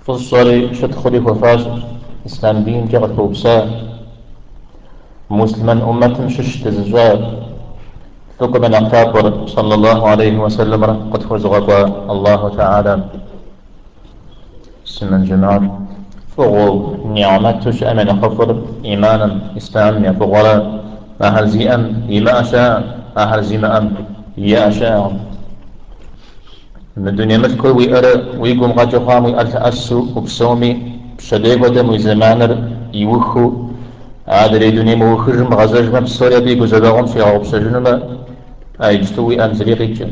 فالصاري شتخلي وفاش إسلام دين جغت بوبسا مسلما أمة شش تزجاب ثق من أقتابر صلى الله عليه وسلم قد فزغب الله تعالى سمن جمال فغو نعمتش أمن خفر إيمانا إسلام يفغولا أهل زيئا إما أشاء أهل زيما يا أشاء من الدنيا مثل ويأرى ويقوم غاجوها ويألتأسو وبسومي بشديق ودم ويزمانر يوخو عادري دنيا موخرجم غزاجم بسوريا بيقو زباغم في غوب سجنما أيجتوي أنزليقيك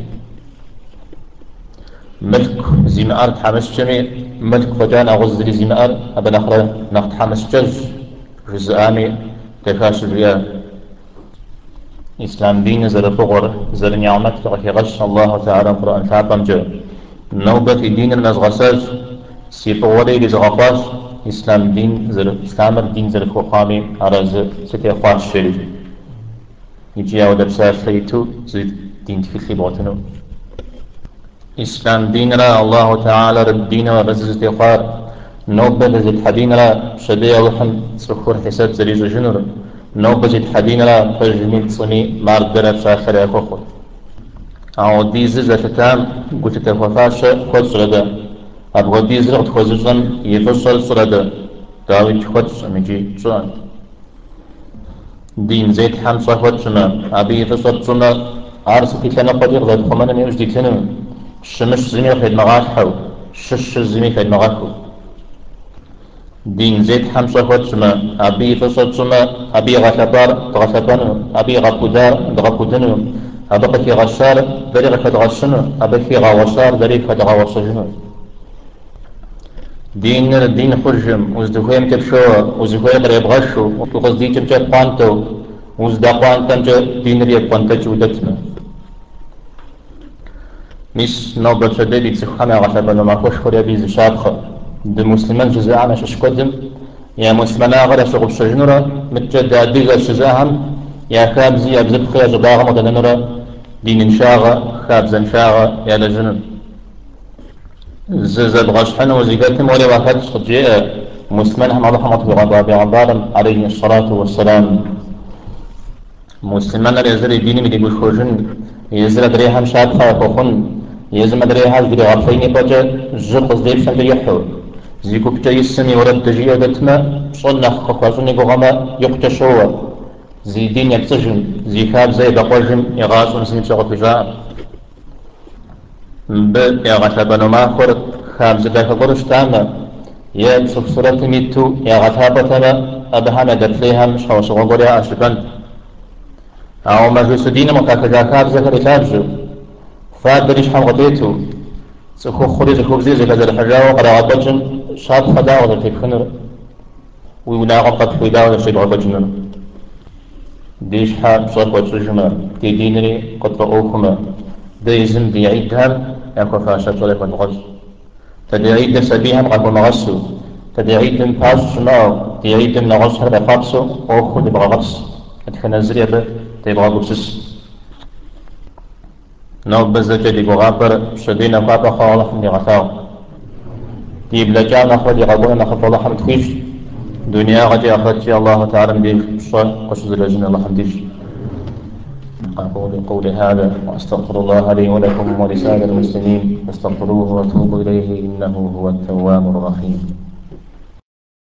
ملك زيمار تحمسجمي ملك فتان أغزري زيمار أبن أخرى نقد حمسجج جزءامي تكاش الرياء إسلام دين زر فغر زر نعمت فغي غش الله تعالى قرآن تعبم جو نوبة دين المزغساج سيفغوري لزغفاش إسلام دين زر إسلام الدين زر فقامي على زر ستيخواش شريف يجي أو دبسار خيتو زي دين تفكي بوتنو إسلام دين را الله تعالى رب دين وبزز تيخار نوبة زد حدين را شبيه وحن سخور حساب زريز جنور نوبة زد حدين را فجميل صني مارد درب شاخر يكوخو أو ديز زتتام قلت تفافاش خود سردا أبغى ديز رغت خوزجن يفصل سردا داوي خود سمجي جوان دين زيت حم صفوت سما أبي يفصل سما عارس كيتنا قدير ذات خمانا ميوش ديتنا الشمس زمي خيد مغاك حو شش زمي خيد مغاكو دين زيت حم صفوت سما أبي يفصل سما أبي غثبار غثبانو أبي غكودار غكودنو أبقى غشار دري غفد غشنو أبقى غوشار دري فد غوشجنو دين خرجم وزدخويم تبشو وزدخويم ريب غشو وغزديتم جا قوانتو وزدا قوانتم جا دين ريب قوانتا جودتنا مش نوبة شديد تسخنا غشبنا ما خوش خوريا بيز شابخة د مسلمان جزاءنا ششكدم يا مسلمانا غدا شغل شجنرا متجد ديغا شزاهم يا خابزي أبزب خيا جباغا مدننرا دين انشاغا خابز انشاغا يا لجنن زاد غشحن وزيقاتم ولي واحد شجيء مسلمان هم الله حمد بغبار عليه الصلاة والسلام مسلمان يزري ديني مدي بشوجن يزري دريهم شابخة وخن يزم دريها زري غفيني بجا زرق زديب سند يحو زيكو بجا يسمي ورد تجي ودتما صنع خخوازني بغما يقتشوا زي دين يكسجن زي خاب زي بقوجم يغاس ونسمي بسغط بجاء يا غثابنا ما خرق خاب زدك غرش تاما يا بسفسرة ميتو يا غثابتنا أبهانا دفليها مش هو شغل يا أشبان أو مجلس دين مكاكجا كاب زهر تابجو فاد دريش حم غطيتو سخو خريج خبزي زي كذا الحجاوة قرا غطجن شاب خدا ولا تكفنر ويناغم قد خدا ولا شيء غطجنر ديش حاب صوت وتسجما دي دينري قد رؤوكما ديزم دي عيدهم يكو فاشا صليك ودغز تدي عيد سبيهم قد مغسو تدي عيد باس شماو دي عيد نغس هرب قابسو أوخو دي بغغس أتخنا زريبه دي بغغسس نو بزجة دي بغابر شدينا قابا خالف من غثاو دي بلجانا خدي غابونا نخف الله حمد خيش دنيا غدي أخذتي الله تعالى مدير شوي قصد الأجنة الله حمديش أقول قولي هذا وأستغفر الله لي ولكم ولسائر المسلمين فاستغفروه واتوبوا إليه إنه هو التواب الرحيم